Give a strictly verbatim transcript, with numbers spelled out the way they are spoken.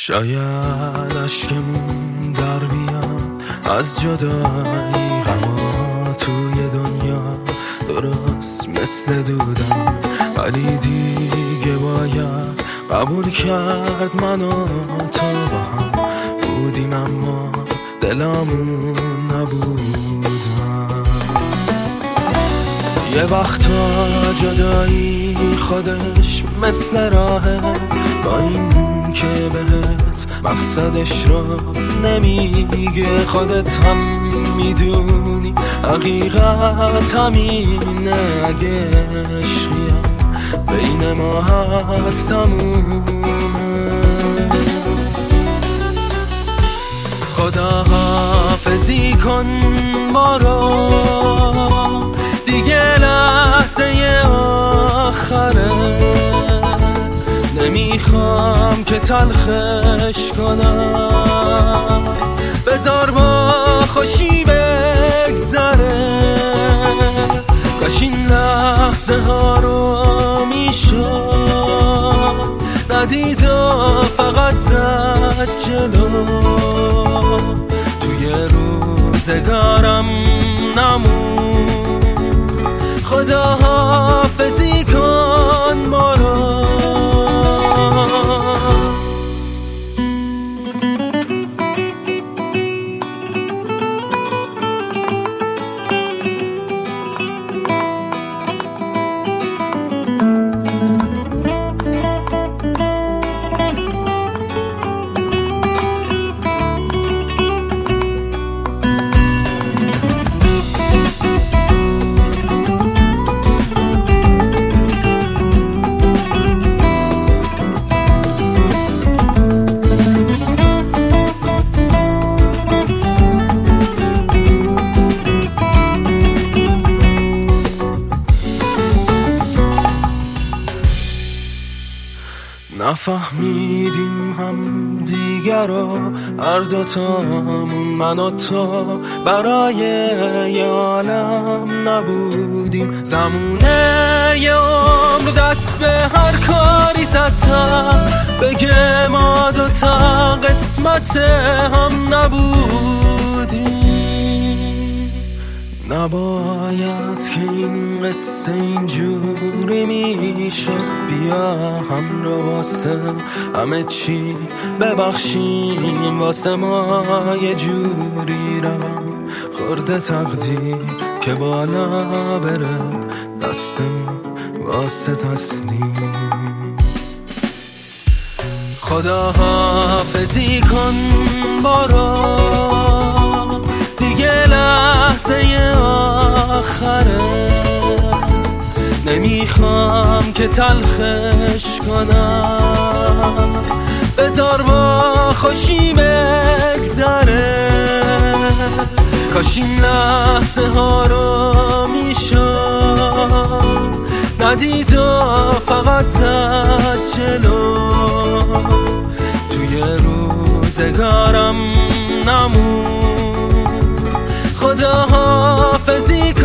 شاید اشکمون در بیاد از جدایی، غما توی دنیا درست مثل دودم، ولی دیگه باید قبول کرد من و تو با هم بودیم اما دلمون نبودم. یه وقتا جدایی خودش مثل راهه، با این که بهت مقصدش رو نمیگه، خودت هم میدونی حقیقت همینه. اگه عشقیم بین ما هست تمومه. خدا حافظی کن ما رو، دیگه لحظه آخره، نمیخوام که تلخش کنم، بذار با خوشی بگذره. کاش این لحظه ها رو میشد ندید و فقط زد جلو، توی روزگارم نمون. خدا حافظی کن ما رو. نفهمیدیم هم دیگر رو هر دوتامون، من و تو برای یه عالم نبودیم. زمونه یه عمر دست به هر کاری زدم، بگه ما دوتا قسمت هم نبودیم. نباید که این قصه اینجوری میشد، بیا هم رو واسه همه چی ببخشیم، واسه ما یه جوری روم خورده تقدیر که بالا بره دستم واسه تسلیم. خدا حافظی کن بارو، دیگه لحظه آخره، نمیخوام که تلخش کنم، بذار با خوشی بگذره. کاش این لحظه ها رو میشد ندید و فقط زد جلو، توی روزگارم نمون. خدا حافظی